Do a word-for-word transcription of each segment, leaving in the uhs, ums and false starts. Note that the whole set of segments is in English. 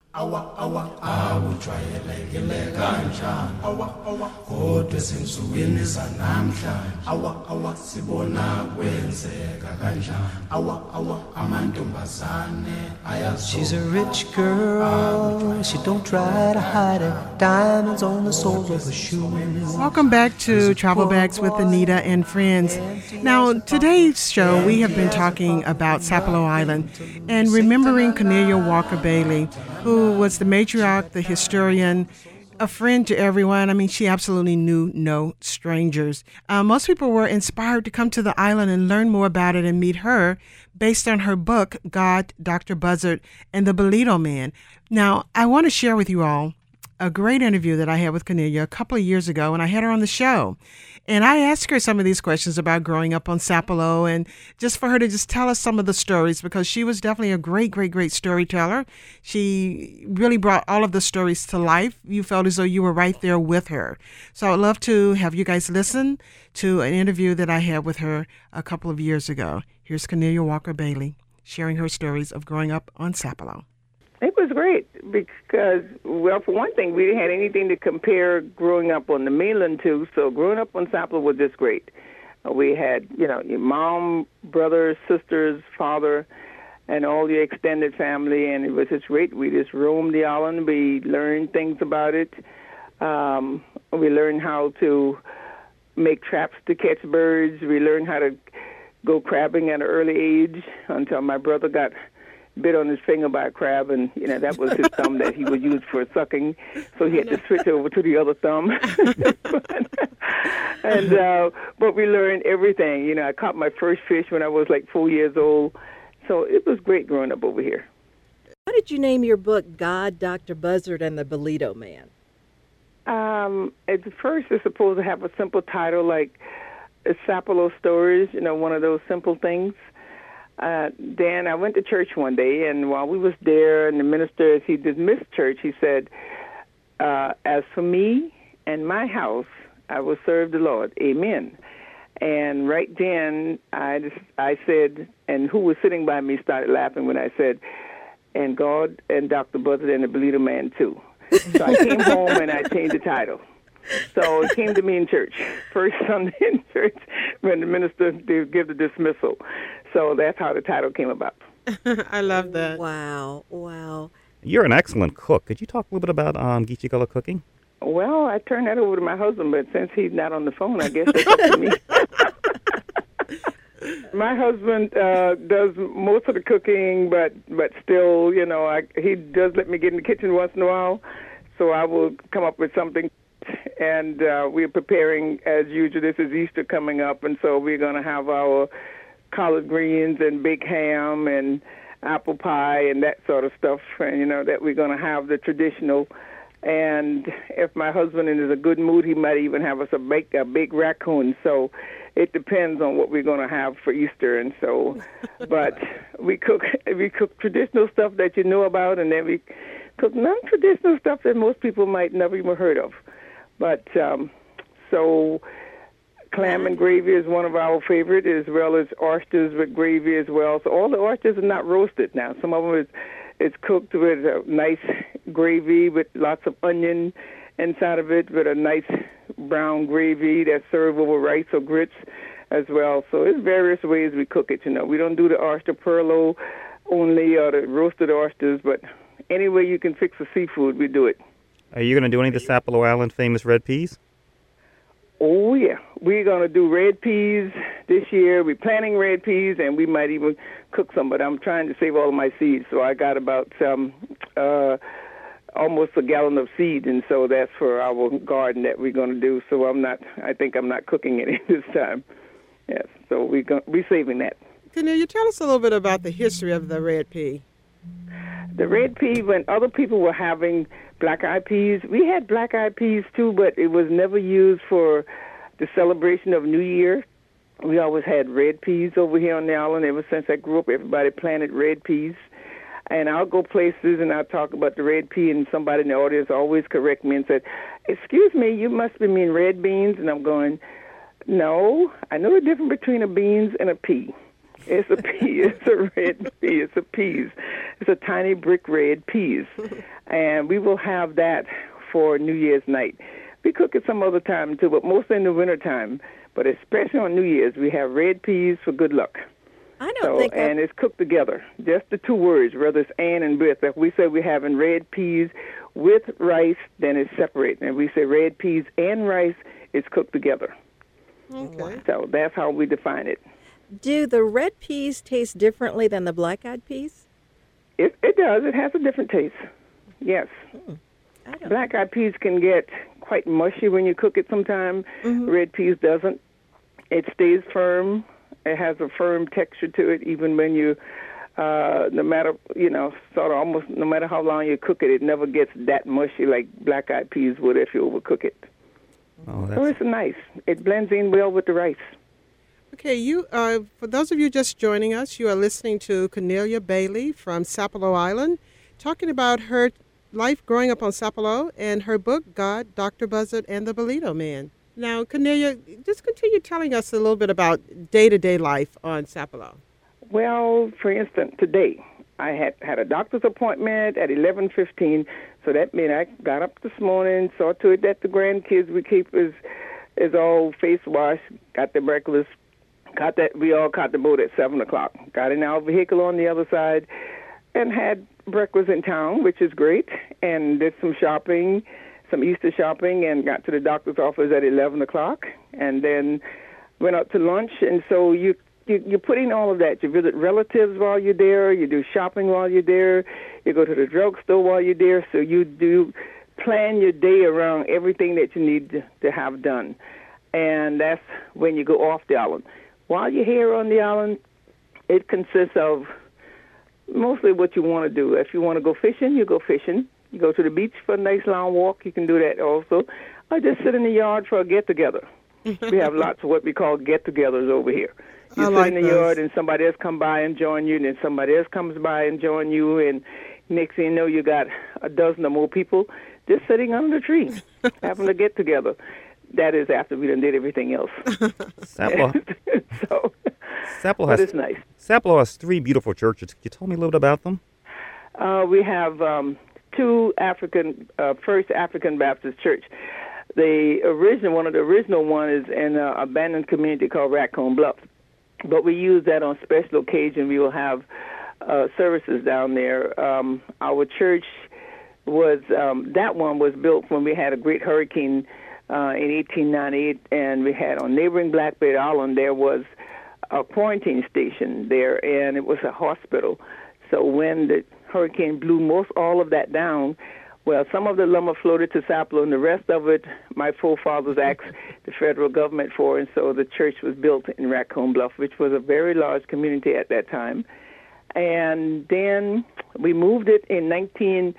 Awa awa awujwayelekile kanjani awa awa kodwa ezinsukwini zanamhlanje awa awa sibona kwenzeka kanjani awa awa amantombazane ayazo. She's a rich girl, she don't try to hide it, diamonds on the soles of her shoes. Welcome back to Travel Bags with Anita and Friends. Now, today's show, we have been talking about Sapelo Island and remembering Cornelia Walker Bailey, who was the matriarch, the historian, a friend to everyone. I mean, she absolutely knew no strangers. Uh, most people were inspired to come to the island and learn more about it and meet her based on her book, God, Doctor Buzzard, and the Bolito Man. Now, I want to share with you all a great interview that I had with Cornelia a couple of years ago, and I had her on the show. And I asked her some of these questions about growing up on Sapelo, and just for her to just tell us some of the stories, because she was definitely a great, great, great storyteller. She really brought all of the stories to life. You felt as though you were right there with her. So I'd love to have you guys listen to an interview that I had with her a couple of years ago. Here's Cornelia Walker Bailey sharing her stories of growing up on Sapelo. It was great because, well, for one thing, we didn't have anything to compare growing up on the mainland to, so growing up on Sapelo was just great. Uh, we had, you know, your mom, brothers, sisters, father, and all your extended family, and it was just great. We just roamed the island. We learned things about it. Um, we learned how to make traps to catch birds. We learned how to go crabbing at an early age until my brother got bit on his finger by a crab, and you know that was his thumb that he would use for sucking, so he had to switch over to the other thumb. and uh, but we learned everything. You know, I caught my first fish when I was like four years old, so it was great growing up over here. Why did you name your book God, Doctor Buzzard, and the Bolito Man? Um, at first, it's supposed to have a simple title like Sapelo Stories. You know, one of those simple things. Uh, then I went to church one day, and while we was there, and the minister, as he dismissed church, he said, uh, as for me and my house, I will serve the Lord. Amen. And right then, I, just, I said, and who was sitting by me started laughing when I said, and God and Doctor Buzzard and the Bolito Man, too. So I came home, and I changed the title. So it came to me in church, first Sunday in church, when the minister did give the dismissal. So that's how the title came about. I love that. Wow, wow. You're an excellent cook. Could you talk a little bit about um, Geechee Gullah cooking? Well, I turned that over to my husband, but since he's not on the phone, I guess it's up to me. My husband uh, does most of the cooking, but but still, you know, I, he does let me get in the kitchen once in a while, so I will come up with something. And uh, we're preparing, as usual, this is Easter coming up, and so we're going to have our collard greens and baked ham and apple pie and that sort of stuff, and, you know, that we're going to have the traditional. And if my husband is in a good mood, he might even have us a baked, a baked raccoon. So it depends on what we're going to have for Easter. And so, but we cook we cook traditional stuff that you know about, and then we cook non-traditional stuff that most people might never even heard of. But um, so clam and gravy is one of our favorite, as well as oysters with gravy as well. So all the oysters are not roasted now. Some of them is it's cooked with a nice gravy with lots of onion inside of it, with a nice brown gravy that's served over rice or grits as well. So there's various ways we cook it. You know, we don't do the oyster perlo only or the roasted oysters, but any way you can fix the seafood, we do it. Are you going to do any of the Sapelo Island famous red peas? Oh, yeah. We're going to do red peas this year. We're planting red peas, and we might even cook some, but I'm trying to save all of my seeds. So I got about um, uh, almost a gallon of seed, and so that's for our garden that we're going to do. So I'm not, I think I'm not cooking any this time. Yes, so we're, go- we're saving that. Can you tell us a little bit about the history of the red pea? The red pea, when other people were having black-eyed peas, we had black-eyed peas too, but it was never used for the celebration of New Year. We always had red peas over here on the island. Ever since I grew up, everybody planted red peas. And I'll go places and I'll talk about the red pea, and somebody in the audience always correct me and said, excuse me, you must be mean red beans. And I'm going, no, I know the difference between a beans and a pea. It's a pea. It's a red pea. It's a peas. It's a tiny brick red peas. and we will have that for New Year's night. We cook it some other time too, but mostly in the wintertime. But especially on New Year's, we have red peas for good luck. I don't So, think and I've, it's cooked together, just the two words, whether it's and and with. If we say we're having red peas with rice, then it's separate. And if we say red peas and rice, it's cooked together. Okay. So that's how we define it. do the red peas taste differently than the black-eyed peas? It, it does. It has a different taste. Yes. I don't. Black-eyed peas can get quite mushy when you cook it sometimes. Mm-hmm. Red peas doesn't. It stays firm. It has a firm texture to it, even when you, uh, no matter, you know, sort of almost, no matter how long you cook it, it never gets that mushy like black-eyed peas would if you overcook it. Oh, So that's it's nice. It blends in well with the rice. Okay, you. Uh, for those of you just joining us, you are listening to Cornelia Bailey from Sapelo Island, talking about her life growing up on Sapelo and her book, God, Doctor Buzzard, and the Bolito Man. Now, Cornelia, just continue telling us a little bit about day-to-day life on Sapelo. Well, for instance, today I had had a doctor's appointment at eleven fifteen, so that meant I got up this morning, saw to it that the grandkids we keep is is all face washed, got their breakfast, got that we all caught the boat at seven o'clock, got in our vehicle on the other side, and had breakfast in town, which is great, and did some shopping, some Easter shopping, and got to the doctor's office at eleven o'clock, and then went out to lunch. And so you, you you put in all of that. You visit relatives while you're there. You do shopping while you're there. You go to the drugstore while you're there. So you do plan your day around everything that you need to, to have done. And that's when you go off the island. While you're here on the island, it consists of mostly what you want to do. If you want to go fishing, you go fishing. You go to the beach for a nice long walk. You can do that also. Or just sit in the yard for a get-together. We have lots of what we call get-togethers over here. You I sit like in the those. yard and somebody else come by and join you, and then somebody else comes by and join you, and next thing you know, you got a dozen or more people just sitting under the tree having a get-together. That is after we done did everything else. Sapelo. so, Sapelo but has it's nice. Sapelo has three beautiful churches. Could you tell me a little bit about them? Uh, we have um, two African, uh, First African Baptist Church. The original, one of the original one is in an abandoned community called Raccoon Bluff. But we use that on special occasion. We will have uh, services down there. Um, our church was, um, that one was built when we had a great hurricane uh, in eighteen ninety-eight, and we had on neighboring Blackbird Island, there was a quarantine station there, and it was a hospital. So when the hurricane blew most all of that down, well, some of the lumber floated to Sapelo, and the rest of it, my forefathers asked the federal government for, and so the church was built in Raccoon Bluff, which was a very large community at that time. And then we moved it in nineteen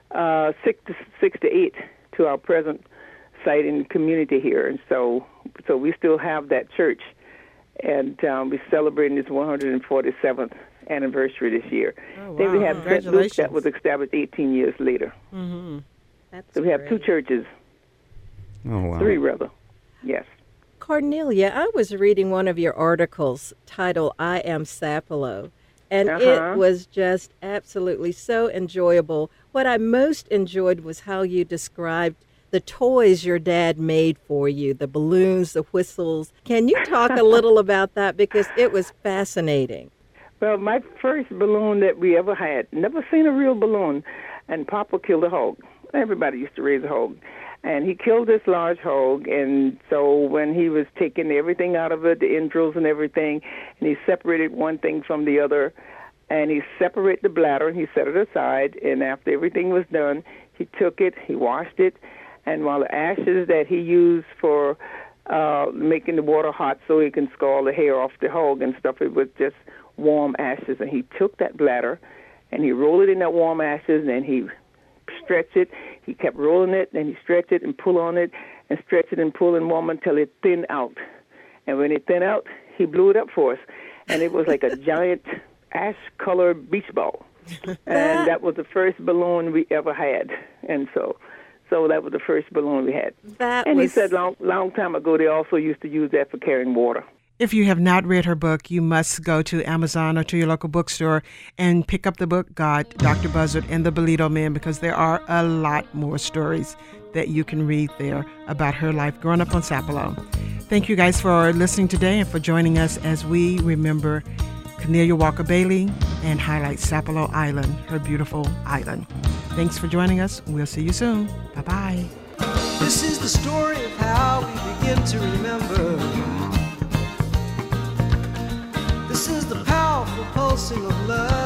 sixty-eight to our present site in the community here, and so so we still have that church, and um, we're celebrating its one hundred forty-seventh anniversary this year. Oh, Then we wow. have Saint Luke Congratulations. that was established eighteen years later. Mm-hmm. That's So we have two great. churches, Oh, wow. three rather. Yes. Cornelia, I was reading one of your articles titled I Am Sapelo, and Uh-huh. it was just absolutely so enjoyable. What I most enjoyed was how you described the toys your dad made for you, the balloons, the whistles. Can you talk a little about that? Because it was fascinating. Well, my first balloon that we ever had, never seen a real balloon, and Papa killed a hog. Everybody used to raise a hog. And he killed this large hog, and so when he was taking everything out of it, the entrails and everything, and he separated one thing from the other, and he separated the bladder, and he set it aside, and after everything was done, he took it, he washed it, and while the ashes that he used for uh, making the water hot so he can scald the hair off the hog and stuff, it was just warm ashes, and he took that bladder, and he rolled it in that warm ashes, and then he stretched it. He kept rolling it, and he stretched it and pull on it, and stretch it and pull and warm until it thinned out. And when it thinned out, he blew it up for us, and it was like a giant ash-colored beach ball. And that was the first balloon we ever had, and so, so that was the first balloon we had. That And was he said, long, long time ago, they also used to use that for carrying water. If you have not read her book, you must go to Amazon or to your local bookstore and pick up the book, God, Doctor Buzzard, and the Bolito Men, because there are a lot more stories that you can read there about her life growing up on Sapelo. Thank you guys for listening today and for joining us as we remember Cornelia Walker Bailey and highlight Sapelo Island, her beautiful island. Thanks for joining us. We'll see you soon. Bye-bye. This is the story of how we begin to remember. This is the powerful pulsing of love.